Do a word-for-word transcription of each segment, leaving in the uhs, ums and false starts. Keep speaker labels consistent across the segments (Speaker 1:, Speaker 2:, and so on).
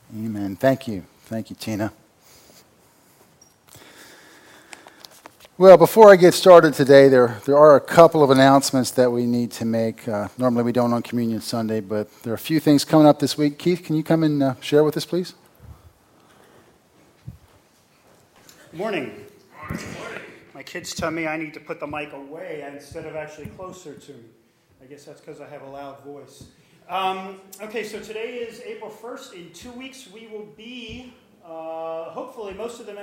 Speaker 1: Amen. Thank you. Thank you, Tina. Well, before I get started today, there, there are a couple of announcements that we need to make. Uh, normally we don't on Communion Sunday, but there are a few things coming up this week. Keith, can you come and uh, share with us, please?
Speaker 2: Morning. Morning. My kids tell me I need to put the mic away instead of actually closer to me. I guess that's because I have a loud voice. Um, okay, so today is April first. In two weeks, we will be, uh, hopefully, most of them.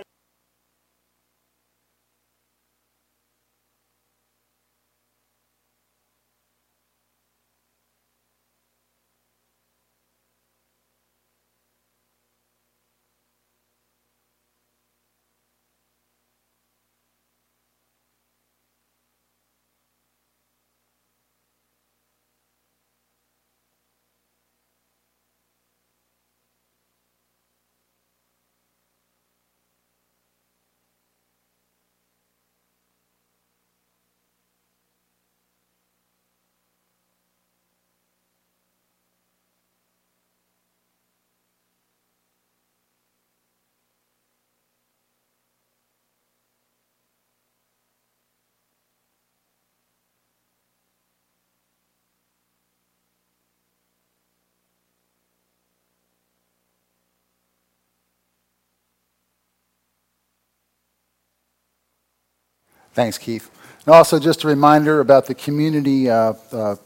Speaker 1: Thanks, Keith. And also just a reminder about the community uh, uh,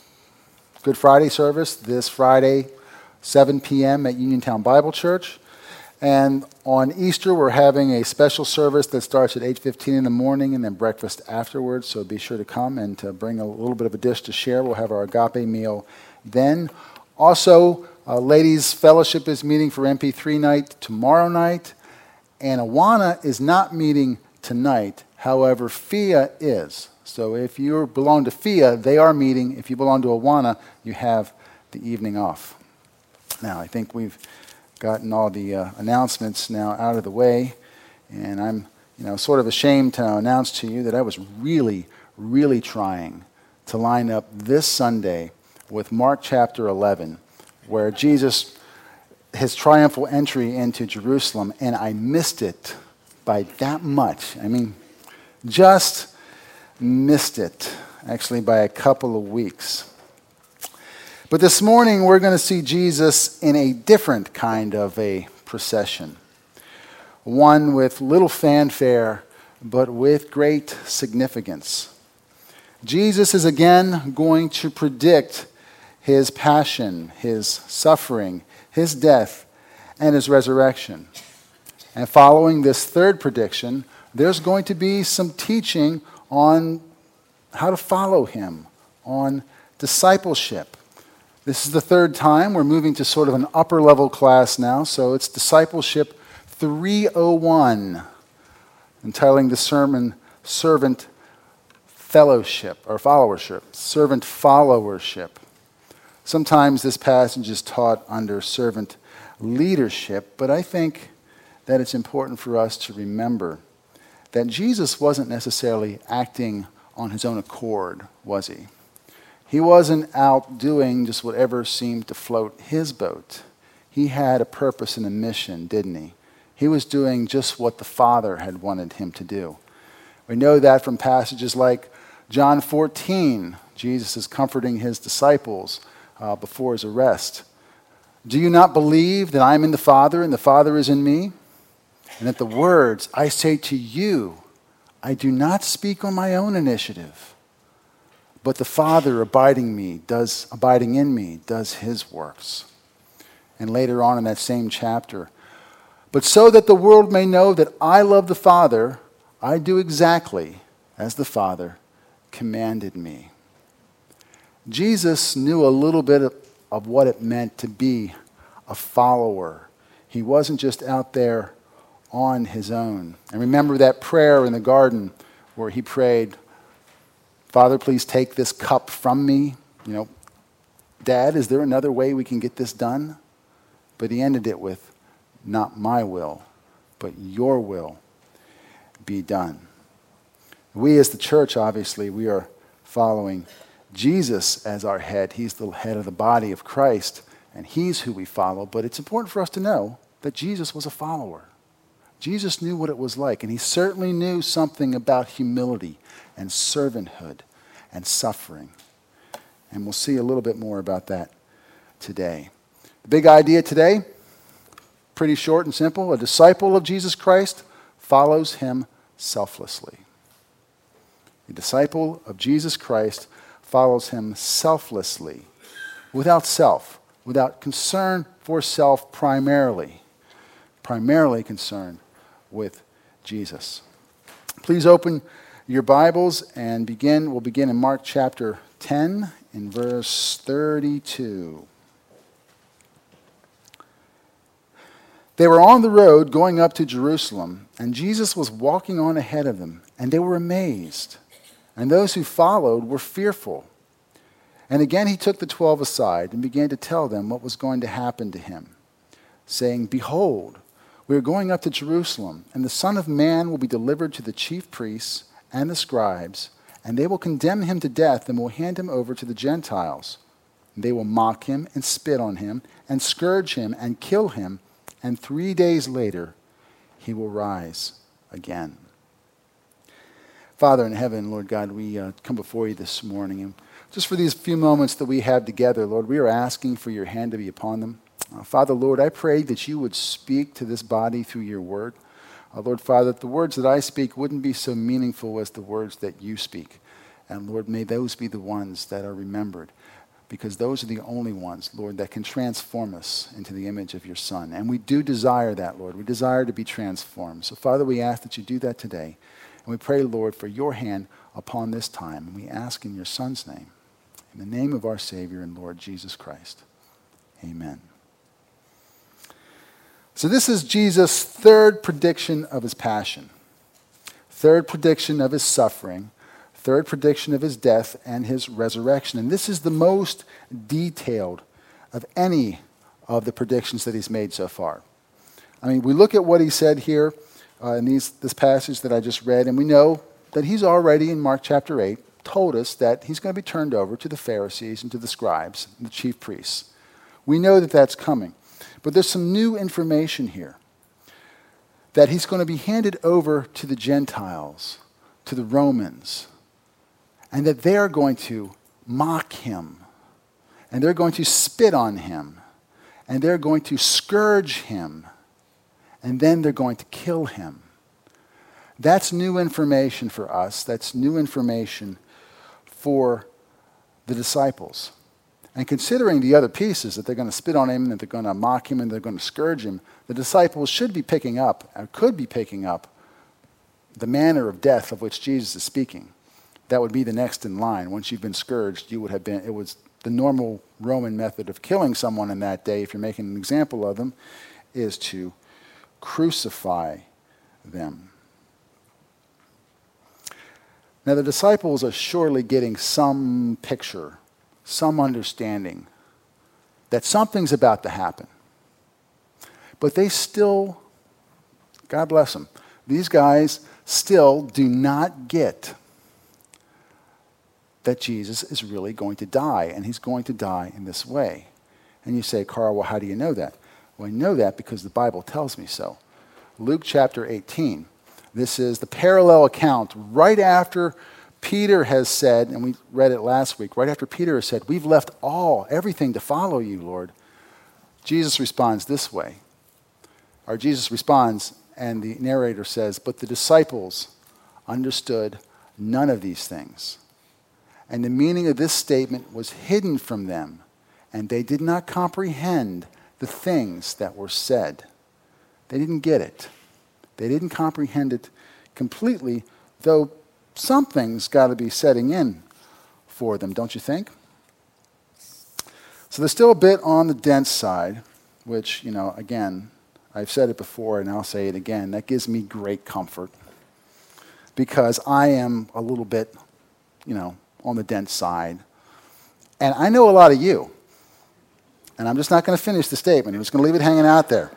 Speaker 1: Good Friday service this Friday, seven p.m. at Uniontown Bible Church. And on Easter, we're having a special service that starts at eight fifteen in the morning and then breakfast afterwards. So be sure to come and to bring a little bit of a dish to share. We'll have our agape meal then. Also, uh, Ladies Fellowship is meeting for M P three night tomorrow night. And Awana is not meeting tonight. However, F I A is. So if you belong to F I A, they are meeting. If you belong to Awana, you have the evening off. Now, I think we've gotten all the uh, announcements now out of the way, and I'm, you know, sort of ashamed to announce to you that I was really, really trying to line up this Sunday with Mark chapter eleven, where Jesus, his triumphal entry into Jerusalem, and I missed it by that much. I mean, just missed it, actually by a couple of weeks. But this morning, we're going to see Jesus in a different kind of a procession. One with little fanfare, but with great significance. Jesus is again going to predict his passion, his suffering, his death, and his resurrection. And following this third prediction, there's going to be some teaching on how to follow him, on discipleship. This is the third time. We're moving to sort of an upper level class now, so it's Discipleship three oh one, entitling the sermon Servant Fellowship, or Followership, Servant Followership. Sometimes this passage is taught under servant leadership, but I think that it's important for us to remember that Jesus wasn't necessarily acting on his own accord, was he? He wasn't out doing just whatever seemed to float his boat. He had a purpose and a mission, didn't he? He was doing just what the Father had wanted him to do. We know that from passages like John fourteen. Jesus is comforting his disciples uh, before his arrest. Do you not believe that I am in the Father and the Father is in me? And that the words I say to you, I do not speak on my own initiative, but the Father abiding me does abiding in me does his works. And later on in that same chapter, but so that the world may know that I love the Father, I do exactly as the Father commanded me. Jesus knew a little bit of, of what it meant to be a follower. He wasn't just out there on his own. And remember that prayer in the garden where he prayed, Father, please take this cup from me. You know, Dad, is there another way we can get this done? But he ended it with, not my will, but your will be done. We as the church, obviously, we are following Jesus as our head. He's the head of the body of Christ. and he's who we follow. But it's important for us to know that Jesus was a follower. Jesus knew what it was like, and he certainly knew something about humility and servanthood and suffering. And we'll see a little bit more about that today. The big idea today, pretty short and simple. A disciple of Jesus Christ follows him selflessly. A disciple of Jesus Christ follows him selflessly, without self, without concern for self primarily, primarily concerned with Jesus. Please open your Bibles and begin. We'll begin in Mark chapter ten in verse thirty-two. They were on the road going up to Jerusalem, and Jesus was walking on ahead of them, and they were amazed. And those who followed were fearful. And again he took the twelve aside and began to tell them what was going to happen to him, saying, "Behold, we are going up to Jerusalem, and the Son of Man will be delivered to the chief priests and the scribes, and they will condemn him to death and will hand him over to the Gentiles. And they will mock him and spit on him and scourge him and kill him, and three days later he will rise again." Father in heaven, Lord God, we uh, come before you this morning, and just for these few moments that we have together, Lord, we are asking for your hand to be upon them. Uh, Father, Lord, I pray that you would speak to this body through your word. Uh, Lord, Father, that the words that I speak wouldn't be so meaningful as the words that you speak. And Lord, may those be the ones that are remembered, because those are the only ones, Lord, that can transform us into the image of your Son. And we do desire that, Lord. We desire to be transformed. So, Father, we ask that you do that today. And we pray, Lord, for your hand upon this time. And we ask in your Son's name, in the name of our Savior and Lord Jesus Christ. Amen. So this is Jesus' third prediction of his passion, third prediction of his suffering, third prediction of his death and his resurrection. And this is the most detailed of any of the predictions that he's made so far. I mean, we look at what he said here uh, in these, this passage that I just read, and we know that he's already in Mark chapter eight told us that he's going to be turned over to the Pharisees and to the scribes and the chief priests. We know that that's coming. But there's some new information here, that he's going to be handed over to the Gentiles, to the Romans, and that they're going to mock him, and they're going to spit on him, and they're going to scourge him, and then they're going to kill him. That's new information for us. That's new information for the disciples. And considering the other pieces, that they're going to spit on him, that they're going to mock him, and they're going to scourge him, the disciples should be picking up, or could be picking up, the manner of death of which Jesus is speaking. That would be the next in line. Once you've been scourged, you would have been, it was the normal Roman method of killing someone in that day, if you're making an example of them, is to crucify them. Now the disciples are surely getting some picture, some understanding that something's about to happen. But they still, God bless them, these guys still do not get that Jesus is really going to die, and he's going to die in this way. And you say, Carl, well, how do you know that? Well, I know that because the Bible tells me so. Luke chapter eighteen. This is the parallel account right after Peter has said, and we read it last week, right after Peter has said, we've left all, everything to follow you, Lord. Jesus responds this way. Or Jesus responds, and the narrator says, but the disciples understood none of these things. And the meaning of this statement was hidden from them, and they did not comprehend the things that were said. They didn't get it. They didn't comprehend it completely, though something's got to be setting in for them, don't you think? So there's still a bit on the dense side, which, you know, again, I've said it before and I'll say it again. That gives me great comfort because I am a little bit, you know, on the dense side. And I know a lot of you. And I'm just not going to finish the statement. I'm just going to leave it hanging out there.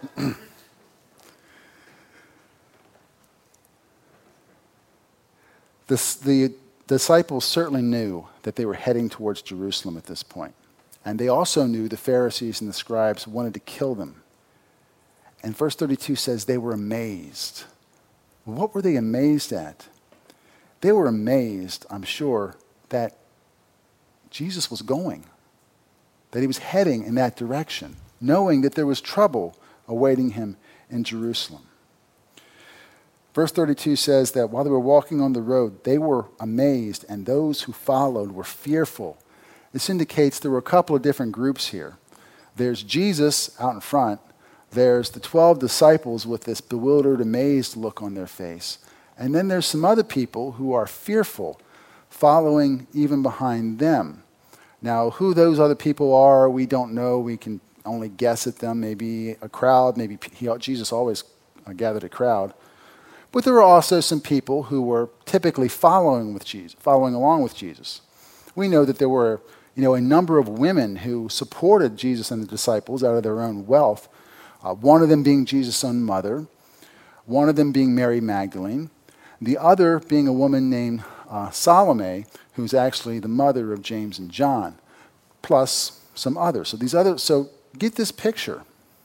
Speaker 1: This, the disciples certainly knew that they were heading towards Jerusalem at this point. And they also knew the Pharisees and the scribes wanted to kill them. And verse thirty-two says they were amazed. What were they amazed at? They were amazed, I'm sure, that Jesus was going, that he was heading in that direction, knowing that there was trouble awaiting him in Jerusalem. Verse thirty-two says that while they were walking on the road, they were amazed, and those who followed were fearful. This indicates there were a couple of different groups here. There's Jesus out in front. There's the twelve disciples with this bewildered, amazed look on their face. And then there's some other people who are fearful, following even behind them. Now, who those other people are, we don't know. We can only guess at them. Maybe a crowd. Maybe he, Jesus always gathered a crowd. But there were also some people who were typically following with Jesus, following along with Jesus. We know that there were, you know, a number of women who supported Jesus and the disciples out of their own wealth. Uh, one of them being Jesus' own mother, one of them being Mary Magdalene, the other being a woman named uh, Salome, who's actually the mother of James and John, plus some others. So these others. So get this picture,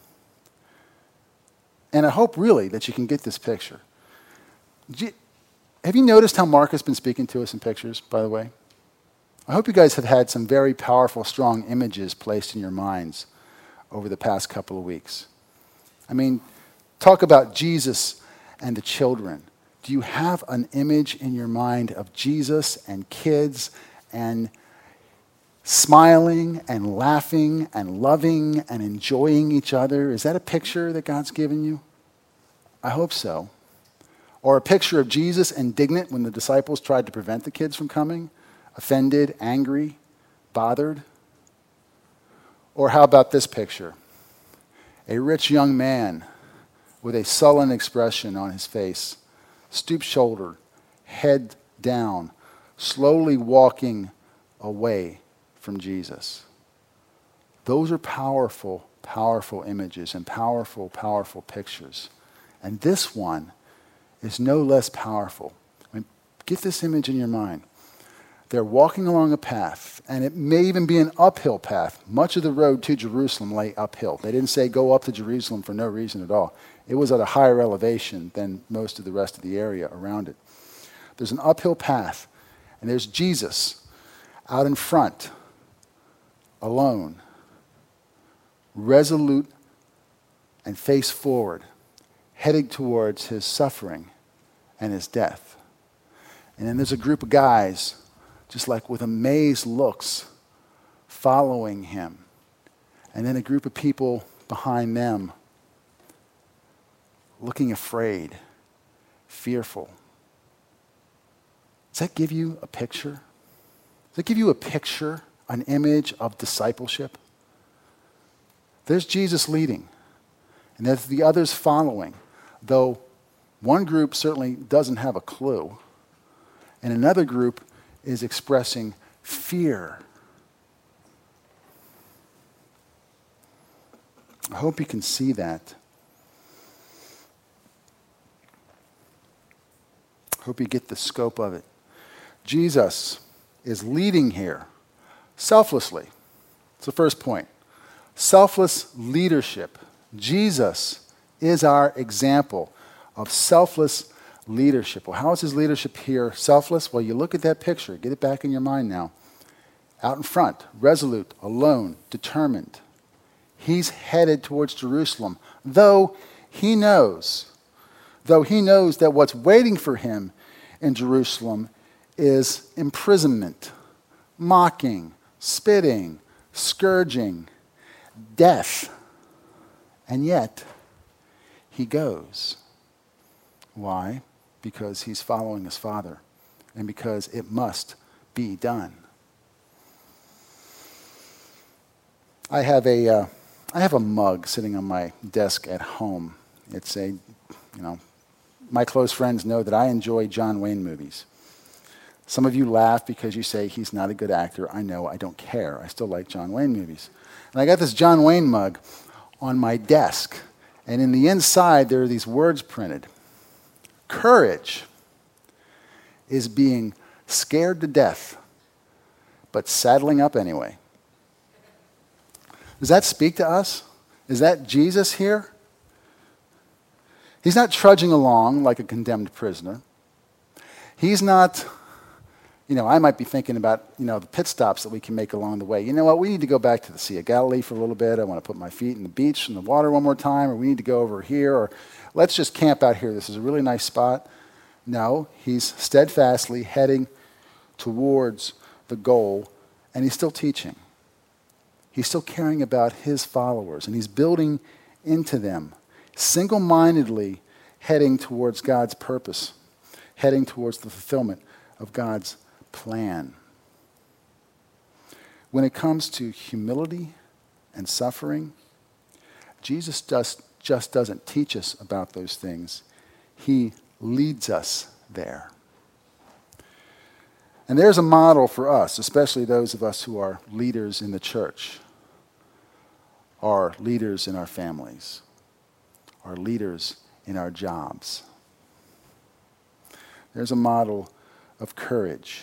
Speaker 1: and I hope really that you can get this picture. Have you noticed how Mark has been speaking to us in pictures, by the way? I hope you guys have had some very powerful, strong images placed in your minds over the past couple of weeks. I mean, talk about Jesus and the children. Do you have an image in your mind of Jesus and kids and smiling and laughing and loving and enjoying each other? Is that a picture that God's given you? I hope so. Or a picture of Jesus indignant when the disciples tried to prevent the kids from coming? Offended, angry, bothered? Or how about this picture? A rich young man with a sullen expression on his face, stoop-shouldered, head down, slowly walking away from Jesus. Those are powerful, powerful images and powerful, powerful pictures. And this one is no less powerful. I mean, get this image in your mind. They're walking along a path, and it may even be an uphill path. Much of the road to Jerusalem lay uphill. They didn't say go up to Jerusalem for no reason at all. It was at a higher elevation than most of the rest of the area around it. There's an uphill path, and there's Jesus out in front, alone, resolute and face forward, heading towards his suffering and his death. And then there's a group of guys, just like with amazed looks, following him. And then a group of people behind them, looking afraid, fearful. Does that give you a picture? Does that give you a picture, an image of discipleship? There's Jesus leading, and there's the others following, though one group certainly doesn't have a clue, and another group is expressing fear. I hope you can see that. I hope you get the scope of it. Jesus is leading here selflessly. It's the first point. Selfless leadership. Jesus is our example of selfless leadership. Well, how is his leadership here selfless? Well, you look at that picture. Get it back in your mind now. Out in front, resolute, alone, determined. He's headed towards Jerusalem, though he knows, though he knows that what's waiting for him in Jerusalem is imprisonment, mocking, spitting, scourging, death. And yet, he goes. Why? Because he's following his Father, and because it must be done. I have a, uh, I have a mug sitting on my desk at home. It's a, you know, my close friends know that I enjoy John Wayne movies. Some of you laugh because you say he's not a good actor. I know, I don't care. I still like John Wayne movies. And I got this John Wayne mug on my desk, and in the inside there are these words printed. Courage is being scared to death, but saddling up anyway. Does that speak to us? Is that Jesus here? He's not trudging along like a condemned prisoner. He's not, you know, I might be thinking about, you know, the pit stops that we can make along the way. You know what, we need to go back to the Sea of Galilee for a little bit. I want to put my feet in the beach and the water one more time, or we need to go over here, or let's just camp out here. This is a really nice spot. No, he's steadfastly heading towards the goal, and he's still teaching. He's still caring about his followers, and he's building into them, single-mindedly heading towards God's purpose, heading towards the fulfillment of God's plan. When it comes to humility and suffering, Jesus just, just doesn't teach us about those things. He leads us there. And there's a model for us, especially those of us who are leaders in the church, are leaders in our families, are leaders in our jobs. There's a model of courage.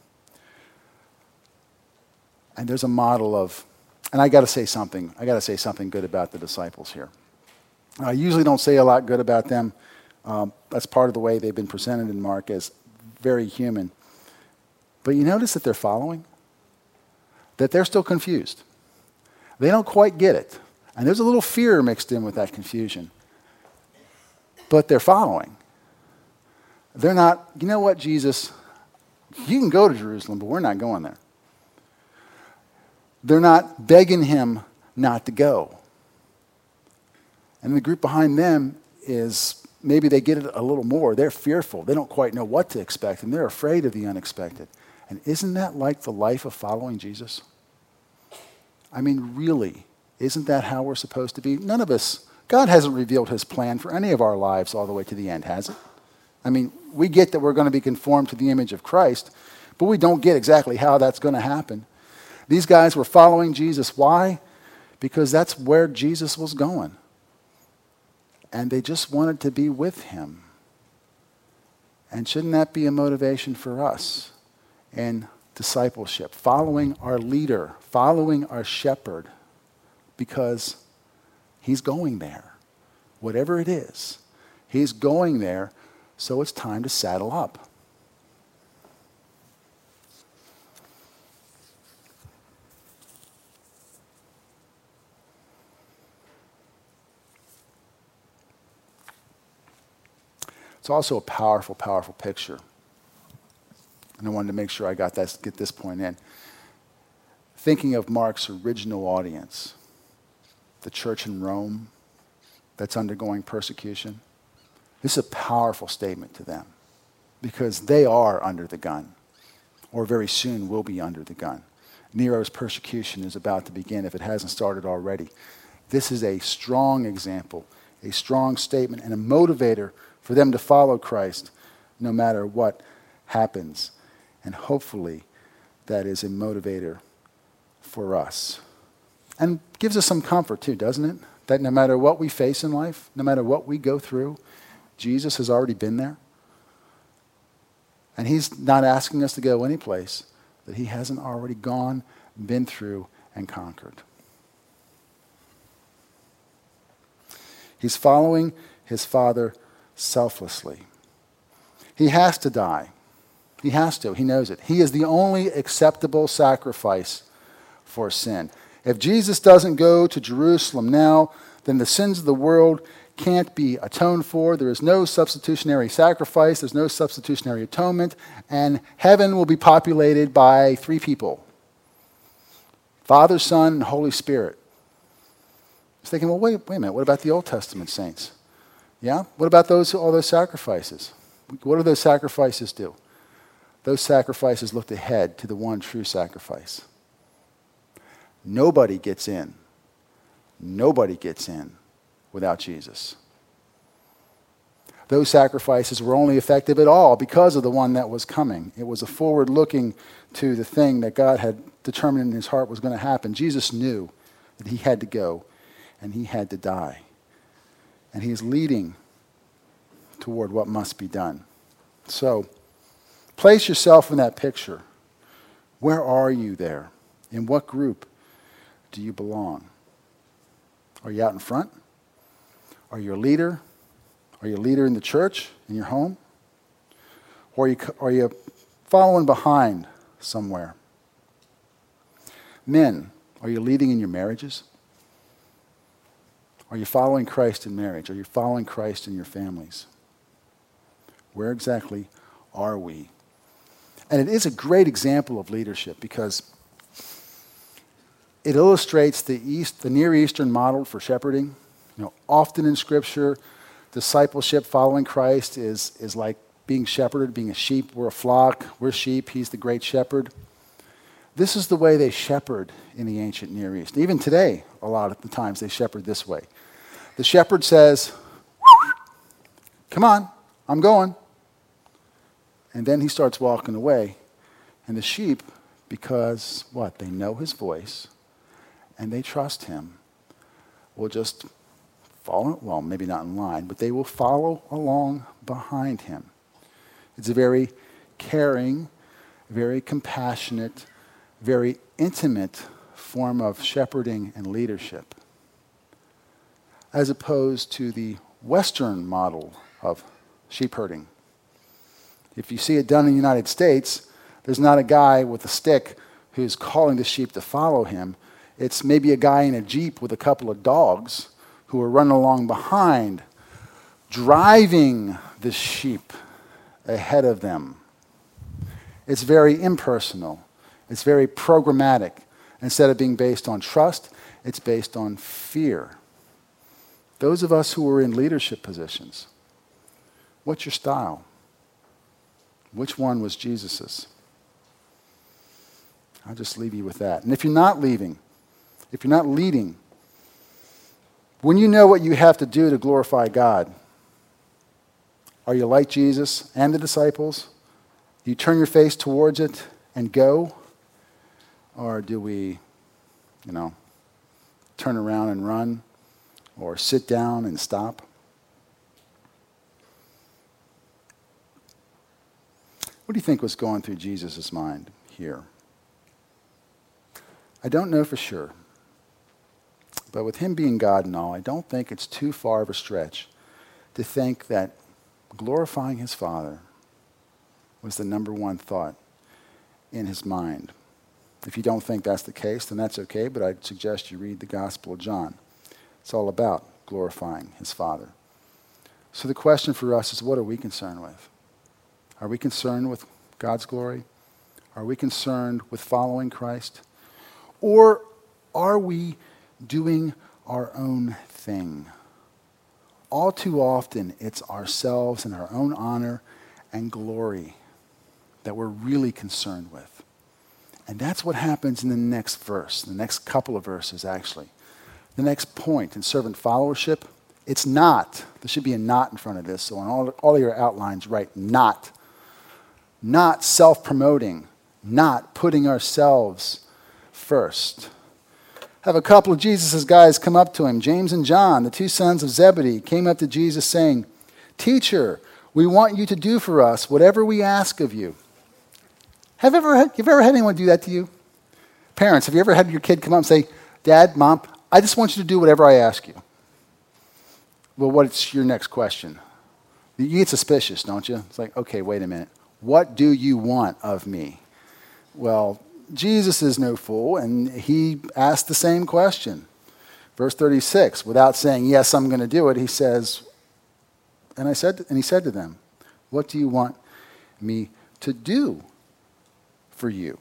Speaker 1: And there's a model of, and I got to say something, I got to say something good about the disciples here. I usually don't say a lot good about them. Um, that's part of the way they've been presented in Mark as very human. But you notice that they're following? That they're still confused. They don't quite get it. And there's a little fear mixed in with that confusion. But they're following. They're not, you know what, Jesus, you can go to Jerusalem, but we're not going there. They're not begging him not to go. And the group behind them is, maybe they get it a little more. They're fearful. They don't quite know what to expect, and they're afraid of the unexpected. And isn't that like the life of following Jesus? I mean, really, isn't that how we're supposed to be? None of us, God hasn't revealed his plan for any of our lives all the way to the end, has it? I mean, we get that we're going to be conformed to the image of Christ, but we don't get exactly how that's going to happen. These guys were following Jesus. Why? Because that's where Jesus was going. And they just wanted to be with him. And shouldn't that be a motivation for us in discipleship? Following our leader, following our shepherd, because he's going there. Whatever it is, he's going there, so it's time to saddle up. It's also a powerful, powerful picture. And I wanted to make sure I got that, get this point in. Thinking of Mark's original audience, the church in Rome that's undergoing persecution, this is a powerful statement to them because they are under the gun, or very soon will be under the gun. Nero's persecution is about to begin if it hasn't started already. This is a strong example, a strong statement, and a motivator for them to follow Christ no matter what happens. And hopefully that is a motivator for us. And gives us some comfort too, doesn't it? That no matter what we face in life, no matter what we go through, Jesus has already been there. And he's not asking us to go any place that he hasn't already gone, been through, and conquered. He's following his Father selflessly. He has to die. He has to. He knows it. He is the only acceptable sacrifice for sin. If Jesus doesn't go to Jerusalem now, then the sins of the world can't be atoned for. There is no substitutionary sacrifice. There's no substitutionary atonement. And heaven will be populated by three people: Father, Son, and Holy Spirit. I was thinking, well, wait, wait a minute. What about the Old Testament saints? Yeah? What about those all those sacrifices? What do those sacrifices do? Those sacrifices looked ahead to the one true sacrifice. Nobody gets in. Nobody gets in without Jesus. Those sacrifices were only effective at all because of the one that was coming. It was a forward looking to the thing that God had determined in his heart was going to happen. Jesus knew that he had to go and he had to die. And he is leading toward what must be done. So, place yourself in that picture. Where are you there? In what group do you belong? Are you out in front? Are you a leader? Are you a leader in the church, in your home? Or are you, are you following behind somewhere? Men, are you leading in your marriages? Are you following Christ in marriage? Are you following Christ in your families? Where exactly are we? And it is a great example of leadership because it illustrates the East, the Near Eastern model for shepherding. You know, often in Scripture, discipleship, following Christ, is, is like being shepherded, being a sheep. We're a flock. We're sheep. He's the great shepherd. This is the way they shepherd in the ancient Near East. Even today, a lot of the times, they shepherd this way. The shepherd says, come on, I'm going. And then he starts walking away. And the sheep, because what? They know his voice and they trust him, will just follow, well, maybe not in line, but they will follow along behind him. It's a very caring, very compassionate, very intimate form of shepherding and leadership, as opposed to the Western model of sheep herding. If you see it done in the United States, there's not a guy with a stick who's calling the sheep to follow him. It's maybe a guy in a Jeep with a couple of dogs who are running along behind, driving the sheep ahead of them. It's very impersonal. It's very programmatic. Instead of being based on trust, it's based on fear. Those of us who are in leadership positions, what's your style? Which one was Jesus's? I'll just leave you with that. And if you're not leaving, if you're not leading, when you know what you have to do to glorify God, are you like Jesus and the disciples? Do you turn your face towards it and go? Or do we, you know, turn around and run? Or sit down and stop? What do you think was going through Jesus' mind here? I don't know for sure. But with him being God and all, I don't think it's too far of a stretch to think that glorifying his Father was the number one thought in his mind. If you don't think that's the case, then that's okay, but I'd suggest you read the Gospel of John. It's all about glorifying his Father. So the question for us is, what are we concerned with? Are we concerned with God's glory? Are we concerned with following Christ? Or are we doing our own thing? All too often, it's ourselves and our own honor and glory that we're really concerned with. And that's what happens in the next verse, the next couple of verses, actually. The next point in servant followership, it's not. There should be a not in front of this, so on all, all of your outlines, write not. Not self-promoting, not putting ourselves first. Have a couple of Jesus' guys come up to him. James and John, the two sons of Zebedee, came up to Jesus saying, "Teacher, we want you to do for us whatever we ask of you." Have you ever had, you ever had anyone do that to you? Parents, have you ever had your kid come up and say, "Dad, Mom, I just want you to do whatever I ask you"? Well, what's your next question? You get suspicious, don't you? It's like, okay, wait a minute. What do you want of me? Well, Jesus is no fool, and he asked the same question. Verse thirty-six, without saying, "Yes, I'm going to do it," he says, and I said, and he said to them, "What do you want me to do for you?"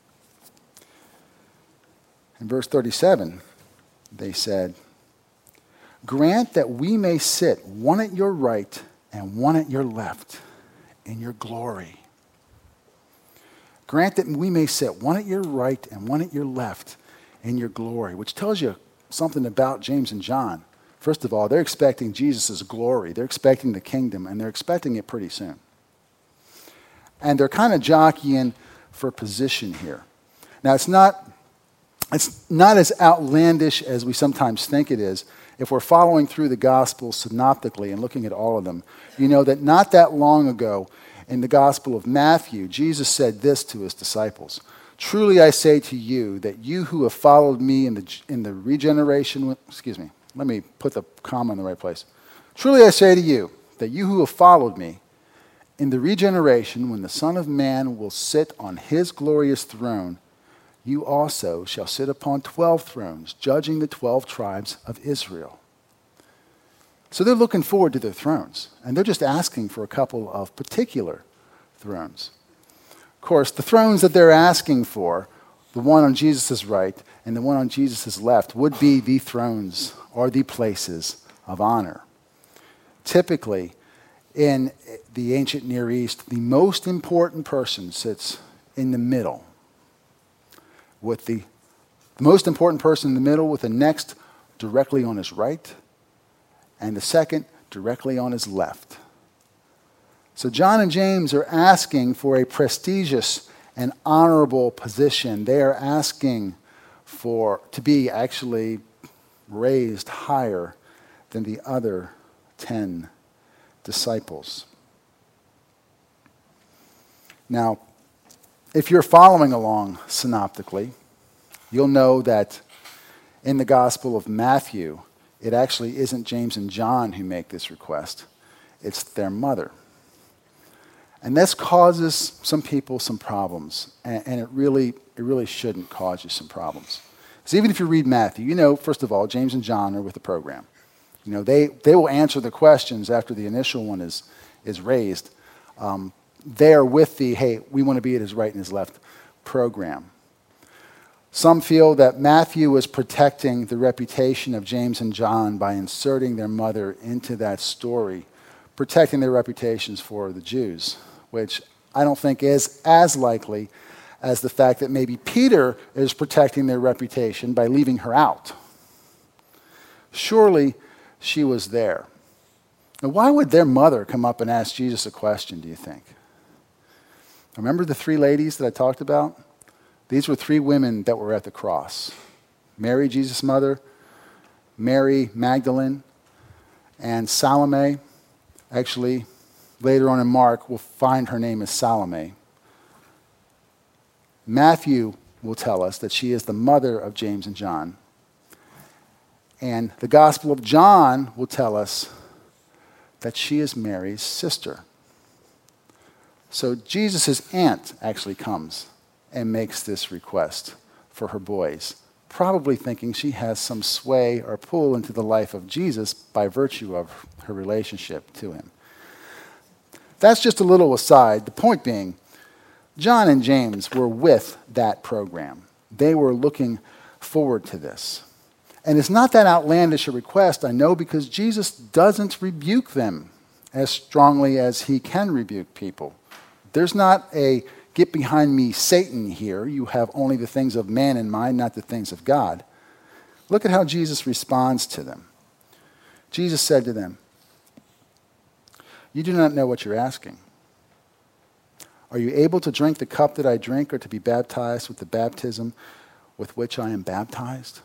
Speaker 1: In verse thirty-seven, they said, "Grant that we may sit one at your right and one at your left in your glory." Grant that we may sit one at your right and one at your left in your glory, which tells you something about James and John. First of all, they're expecting Jesus' glory. They're expecting the kingdom, and they're expecting it pretty soon. And they're kind of jockeying for position here. Now, it's not, it's not as outlandish as we sometimes think it is. If we're following through the Gospels synoptically and looking at all of them, you know that not that long ago in the Gospel of Matthew, Jesus said this to his disciples: "Truly I say to you that you who have followed me in the, in the regeneration, excuse me, let me put the comma in the right place. Truly I say to you, that you who have followed me, in the regeneration, when the Son of Man will sit on his glorious throne, you also shall sit upon twelve thrones, judging the twelve tribes of Israel. So they're looking forward to their thrones, and they're just asking for a couple of particular thrones. Of course, the thrones that they're asking for, the one on Jesus' right and the one on Jesus' left, would be the thrones or the places of honor. Typically, in the ancient Near East, the most important person sits in the middle, with the, the most important person in the middle with the next directly on his right, and the second directly on his left. So John and James are asking for a prestigious and honorable position. They are asking for to be actually raised higher than the other ten disciples. Now, if you're following along synoptically, you'll know that in the Gospel of Matthew, it actually isn't James and John who make this request. It's their mother. And this causes some people some problems, and, and it really it really shouldn't cause you some problems. So even if you read Matthew, you know, first of all, James and John are with the program. You know, they, they will answer the questions after the initial one is, is raised. Um, they are with the, hey, we want to be at his right and his left program. Some feel that Matthew is protecting the reputation of James and John by inserting their mother into that story, protecting their reputations for the Jews, which I don't think is as likely as the fact that maybe Peter is protecting their reputation by leaving her out. Surely she was there. Now, why would their mother come up and ask Jesus a question, do you think? Remember the three ladies that I talked about? These were three women that were at the cross. Mary, Jesus' mother, Mary Magdalene, and Salome. Actually, later on in Mark, we'll find her name as Salome. Matthew will tell us that she is the mother of James and John. And the Gospel of John will tell us that she is Mary's sister. So Jesus' aunt actually comes and makes this request for her boys, probably thinking she has some sway or pull into the life of Jesus by virtue of her relationship to him. That's just a little aside. The point being, John and James were with that program. They were looking forward to this. And it's not that outlandish a request, I know, because Jesus doesn't rebuke them as strongly as he can rebuke people. There's not a get behind me, Satan here. You have only the things of man in mind, not the things of God. Look at how Jesus responds to them. Jesus said to them, "You do not know what you're asking. Are you able to drink the cup that I drink, or to be baptized with the baptism with which I am baptized?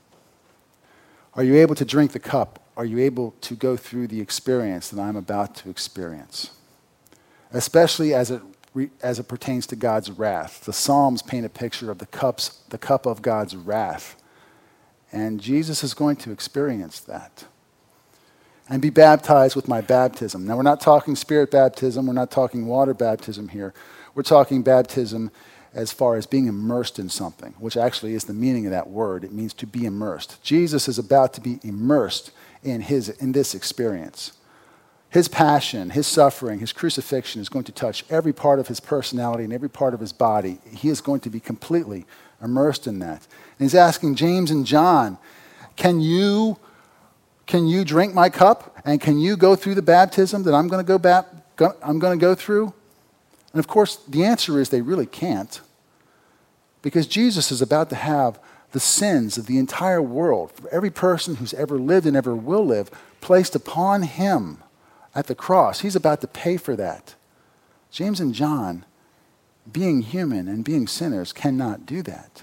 Speaker 1: Are you able to drink the cup? Are you able to go through the experience that I'm about to experience? Especially as it as it pertains to God's wrath. The Psalms paint a picture of the cups, the cup of God's wrath. And Jesus is going to experience that. And be baptized with my baptism." Now, we're not talking spirit baptism. We're not talking water baptism here. We're talking baptism as far as being immersed in something, which actually is the meaning of that word. It means to be immersed. Jesus is about to be immersed in his in this experience. His passion, his suffering, his crucifixion is going to touch every part of his personality and every part of his body. He is going to be completely immersed in that. And he's asking James and John, can you, can you drink my cup? And can you go through the baptism that I'm going to go, bap- go I'm going to go through? And of course, the answer is they really can't, because Jesus is about to have the sins of the entire world, for every person who's ever lived and ever will live, placed upon him at the cross. He's about to pay for that. James and John, being human and being sinners, cannot do that.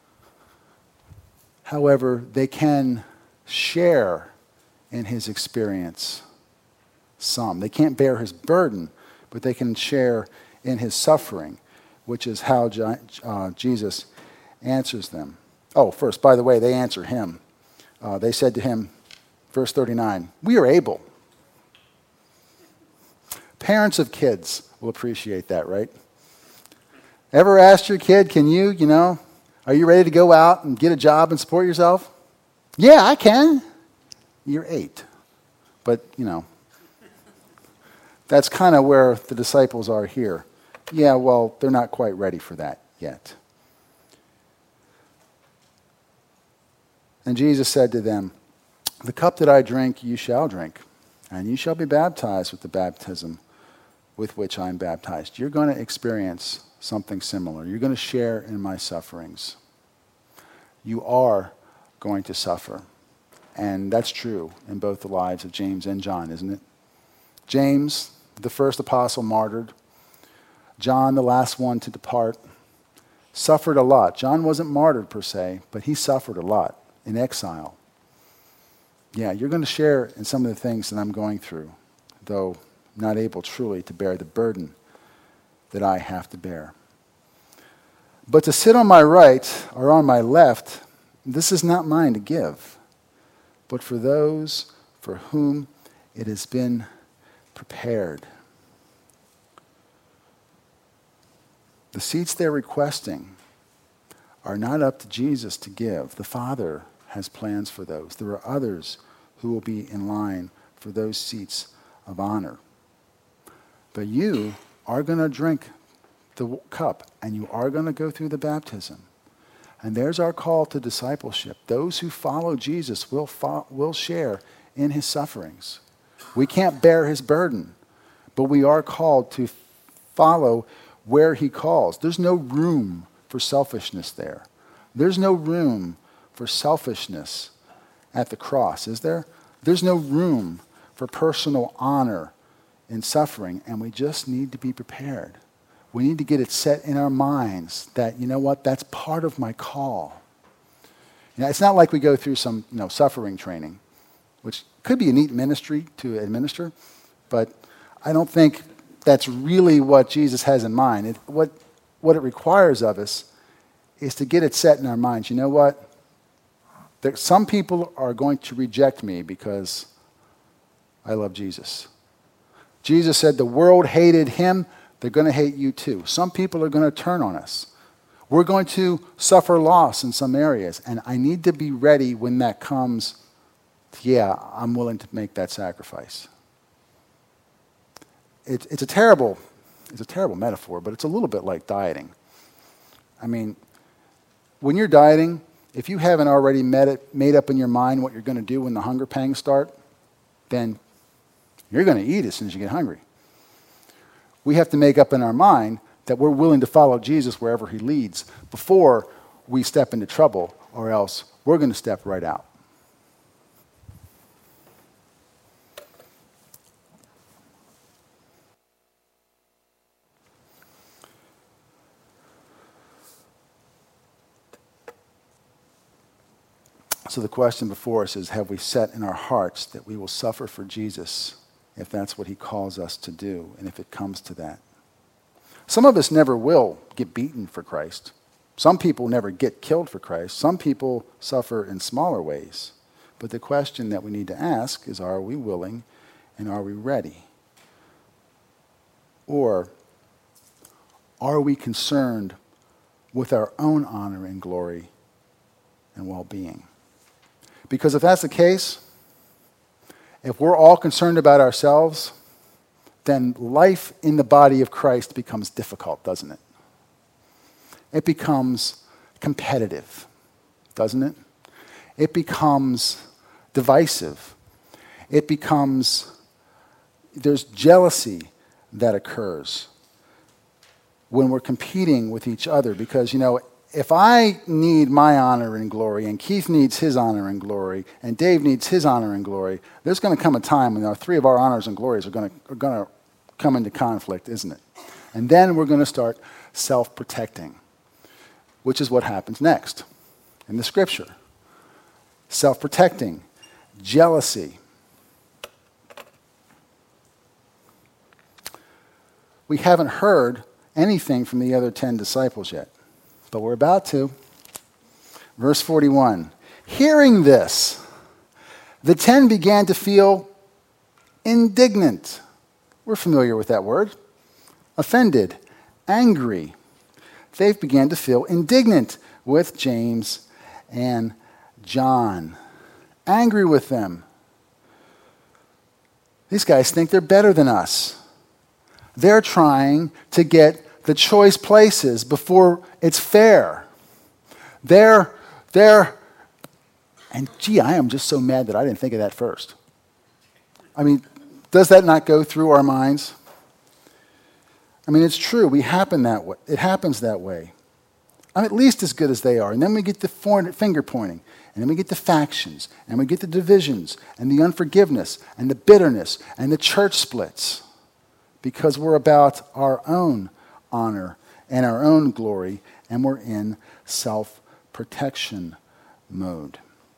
Speaker 1: However, they can share in his experience some. They can't bear his burden, but they can share in his suffering, which is how uh, Jesus answers them. Oh, first, by the way, they answer him. Uh, they said to him, Verse thirty-nine, we are able. Parents of kids will appreciate that, right? Ever asked your kid, can you, you know, are you ready to go out and get a job and support yourself? Yeah, I can. You're eight. But, you know, that's kind of where the disciples are here. Yeah, well, they're not quite ready for that yet. And Jesus said to them, the cup that I drink, you shall drink, and you shall be baptized with the baptism with which I am baptized. You're going to experience something similar. You're going to share in my sufferings. You are going to suffer. And that's true in both the lives of James and John, isn't it? James, the first apostle martyred. John, the last one to depart, suffered a lot. John wasn't martyred per se, but he suffered a lot in exile. Yeah, you're going to share in some of the things that I'm going through, though not able truly to bear the burden that I have to bear. But to sit on my right or on my left, this is not mine to give, but for those for whom it has been prepared. The seats they're requesting are not up to Jesus to give. The Father has plans for those. There are others who will be in line for those seats of honor. But you are going to drink the cup, and you are going to go through the baptism. And there's our call to discipleship. Those who follow Jesus will, fo- will share in his sufferings. We can't bear his burden, but we are called to follow where he calls. There's no room for selfishness there. There's no room for selfishness at the cross, is there? There's no room for personal honor in suffering, and we just need to be prepared. We need to get it set in our minds that, you know what, that's part of my call. You know, it's not like we go through some, you know, suffering training, which could be a neat ministry to administer, but I don't think that's really what Jesus has in mind. It, what, what it requires of us is to get it set in our minds. You know what? There, some people are going to reject me because I love Jesus. Jesus said the world hated him. They're going to hate you too. Some people are going to turn on us. We're going to suffer loss in some areas, and I need to be ready when that comes. Yeah, I'm willing to make that sacrifice. It, it's a terrible, it's a terrible metaphor, but it's a little bit like dieting. I mean, when you're dieting, if you haven't already made, it, made up in your mind what you're going to do when the hunger pangs start, then you're going to eat as soon as you get hungry. We have to make up in our mind that we're willing to follow Jesus wherever he leads before we step into trouble, or else we're going to step right out. So the question before us is, have we set in our hearts that we will suffer for Jesus if that's what he calls us to do, and if it comes to that? Some of us never will get beaten for Christ. Some people never get killed for Christ. Some people suffer in smaller ways. But the question that we need to ask is, are we willing and are we ready? Or are we concerned with our own honor and glory and well-being? Because if that's the case, if we're all concerned about ourselves, then life in the body of Christ becomes difficult, doesn't it? It becomes competitive, doesn't it? It becomes divisive. It becomes, there's jealousy that occurs when we're competing with each other because, you know, if I need my honor and glory, and Keith needs his honor and glory, and Dave needs his honor and glory, there's going to come a time when our three of our honors and glories are going to, are going to come into conflict, isn't it? And then we're going to start self-protecting, which is what happens next in the scripture. Self-protecting, jealousy. We haven't heard anything from the other ten disciples yet. But we're about to. Verse forty-one. Hearing this, The ten began to feel indignant. We're familiar with that word. Offended, angry. They began to feel indignant with James and John. Angry with them. These guys think they're better than us. They're trying to get the choice places before it's fair. They're, they're, and gee, I am just so mad that I didn't think of that first. I mean, does that not go through our minds? I mean, it's true. We happen that way. It happens that way. I'm at least as good as they are. And then we get the finger pointing. And then we get the factions. And we get the divisions. And the unforgiveness. And the bitterness. And the church splits. Because we're about our own honor and our own glory. And we're in self-protection mode.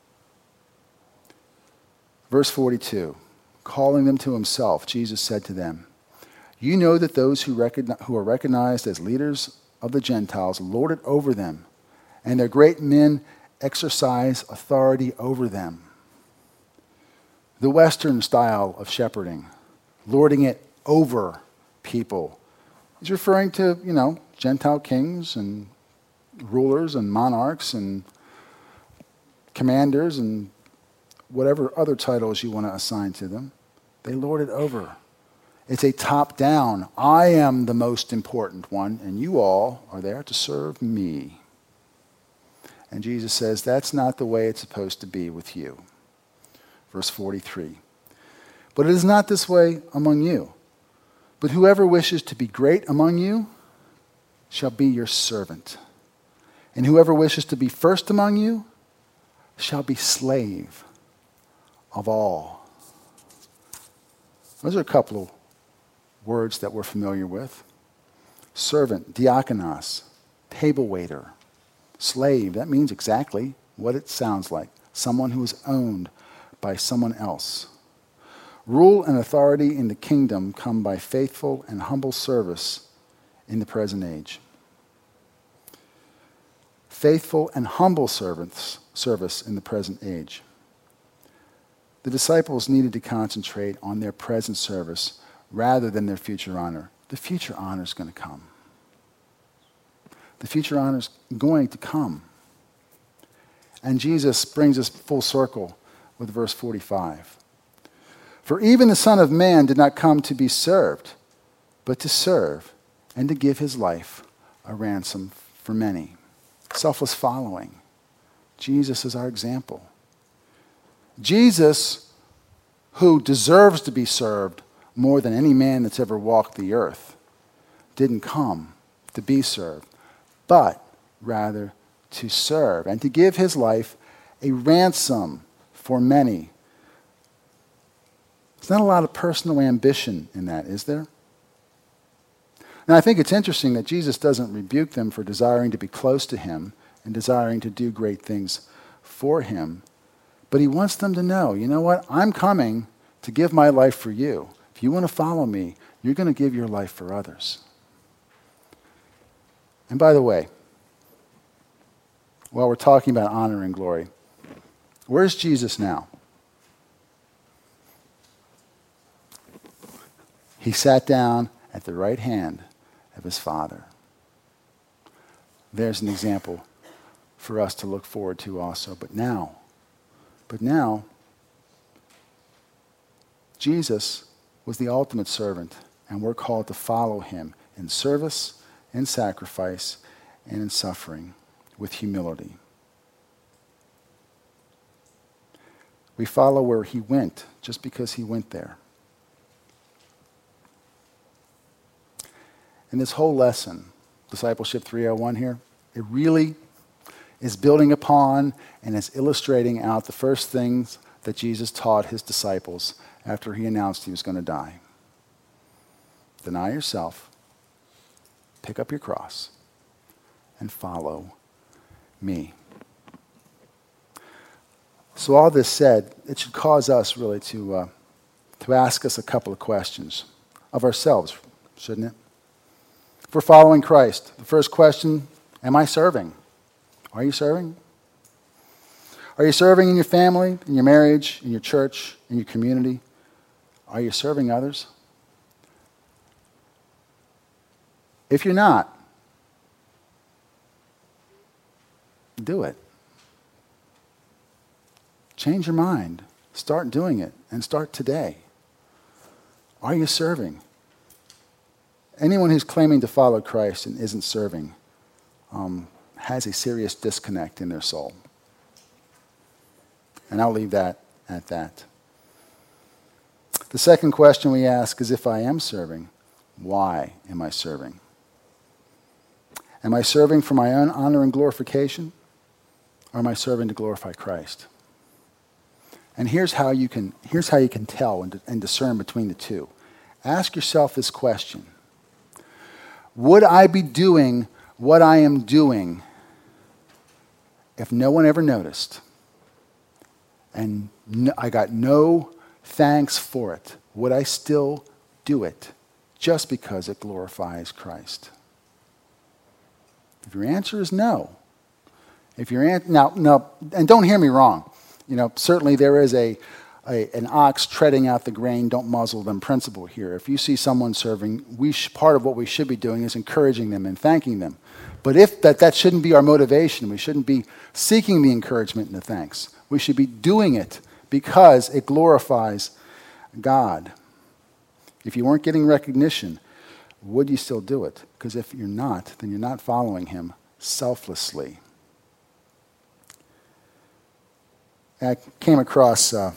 Speaker 1: Verse forty-two. Calling them to himself, Jesus said to them, "You know that those who, recognize, who are recognized as leaders of the Gentiles lord it over them, and their great men exercise authority over them." The Western style of shepherding, lording it over people. He's referring to, you know, Gentile kings and rulers and monarchs and commanders and whatever other titles you want to assign to them. They lord it over. It's a top-down. I am the most important one, and you all are there to serve me. And Jesus says, that's not the way it's supposed to be with you. Verse forty-three. But it is not this way among you. But whoever wishes to be great among you shall be your servant. And whoever wishes to be first among you shall be slave of all. Those are a couple of words that we're familiar with. Servant, diakonos, table waiter, slave. That means exactly what it sounds like. Someone who is owned by someone else. Rule and authority in the kingdom come by faithful and humble service in the present age. Faithful and humble servants, service in the present age. The disciples needed to concentrate on their present service rather than their future honor. The future honor is going to come. The future honor is going to come. And Jesus brings us full circle with verse forty-five. For even the Son of Man did not come to be served, but to serve and to give his life a ransom for many. Selfless following. Jesus is our example. Jesus, who deserves to be served more than any man that's ever walked the earth, didn't come to be served, but rather to serve and to give his life a ransom for many. There's not a lot of personal ambition in that, is there? Now, I think it's interesting that Jesus doesn't rebuke them for desiring to be close to him and desiring to do great things for him. But he wants them to know, you know what? I'm coming to give my life for you. If you want to follow me, you're going to give your life for others. And by the way, while we're talking about honor and glory, where's Jesus now? He sat down at the right hand of his Father. There's an example for us to look forward to also. But now, but now, Jesus was the ultimate servant, and we're called to follow him in service, in sacrifice, and in suffering with humility. We follow where he went just because he went there. And this whole lesson, Discipleship three oh one here, it really is building upon and is illustrating out the first things that Jesus taught his disciples after he announced he was going to die. Deny yourself, pick up your cross, and follow me. So all this said, it should cause us really to, uh, to ask us a couple of questions of ourselves, shouldn't it? If we're following Christ, the first question, am I serving? Are you serving? Are you serving in your family, in your marriage, in your church, in your community? Are you serving others? If you're not, do it. Change your mind. Start doing it, and start today. Are you serving? Anyone who's claiming to follow Christ and isn't serving um, has a serious disconnect in their soul. And I'll leave that at that. The second question we ask is, if I am serving, why am I serving? Am I serving for my own honor and glorification, or am I serving to glorify Christ? And here's how you can, here's how you can tell and, and discern between the two. Ask yourself this question. Would I be doing what I am doing if no one ever noticed? And no, I got no thanks for it. Would I still do it just because it glorifies Christ? If your answer is no, if your an- now, now, and don't hear me wrong, you know, certainly there is a, a an ox treading out the grain, don't muzzle them principle here. If you see someone serving, we sh- part of what we should be doing is encouraging them and thanking them. But if that, that shouldn't be our motivation, we shouldn't be seeking the encouragement and the thanks. We should be doing it because it glorifies God. If you weren't getting recognition, would you still do it? Because if you're not, then you're not following him selflessly. I came across uh,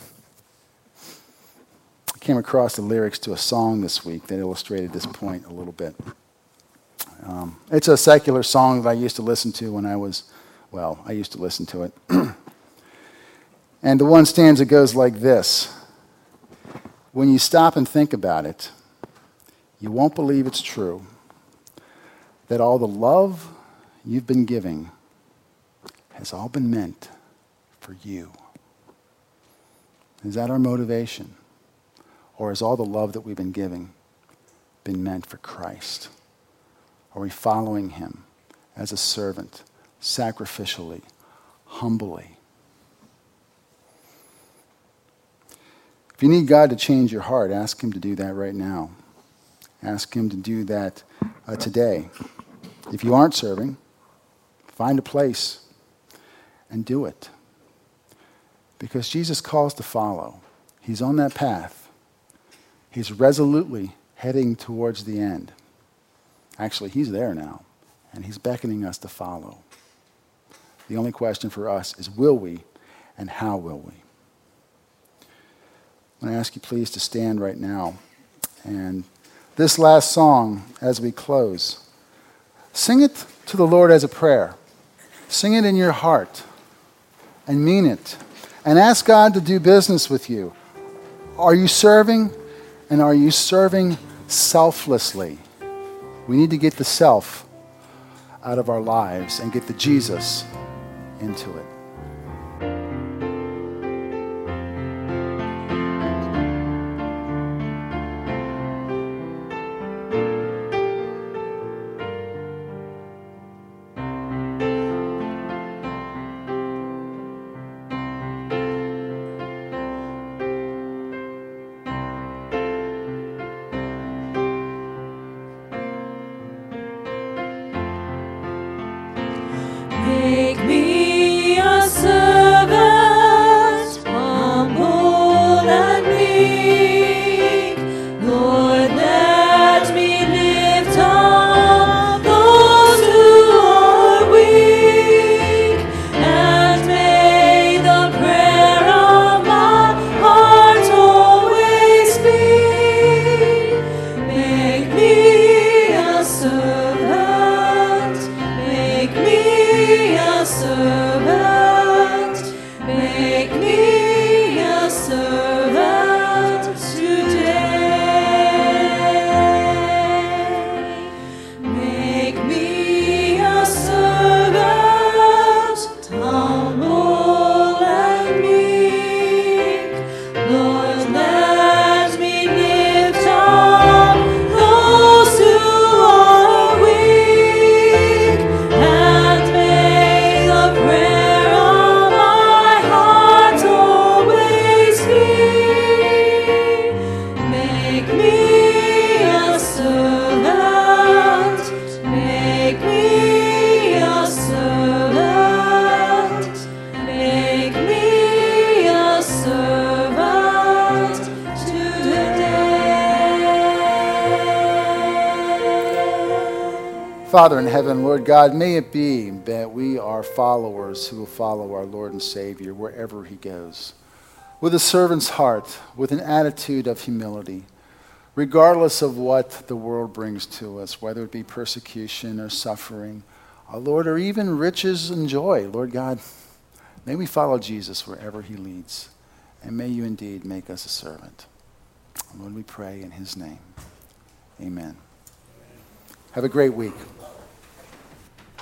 Speaker 1: came across the lyrics to a song this week that illustrated this point a little bit. Um, it's a secular song that I used to listen to when I was, well, I used to listen to it. And the one stanza goes like this. When you stop and think about it, you won't believe it's true that all the love you've been giving has all been meant for you. Is that our motivation? Or has all the love that we've been giving been meant for Christ? Are we following him as a servant, sacrificially, humbly? If you need God to change your heart, ask him to do that right now. Ask him to do that uh, today. If you aren't serving, find a place and do it. Because Jesus calls to follow. He's on that path. He's resolutely heading towards the end. Actually, he's there now, and he's beckoning us to follow. The only question for us is, will we, and how will we? I'm going to ask you please to stand right now. And this last song, as we close, sing it to the Lord as a prayer. Sing it in your heart and mean it. And ask God to do business with you. Are you serving? And are you serving selflessly? We need to get the self out of our lives and get the Jesus into it.
Speaker 3: Make me a
Speaker 1: Father in heaven, Lord God, may it be that we are followers who will follow our Lord and Savior wherever he goes, with a servant's heart, with an attitude of humility, regardless of what the world brings to us, whether it be persecution or suffering, our Lord, or even riches and joy. Lord God, may we follow Jesus wherever he leads, and may you indeed make us a servant. Lord, we pray in his name. Amen. Have a great week.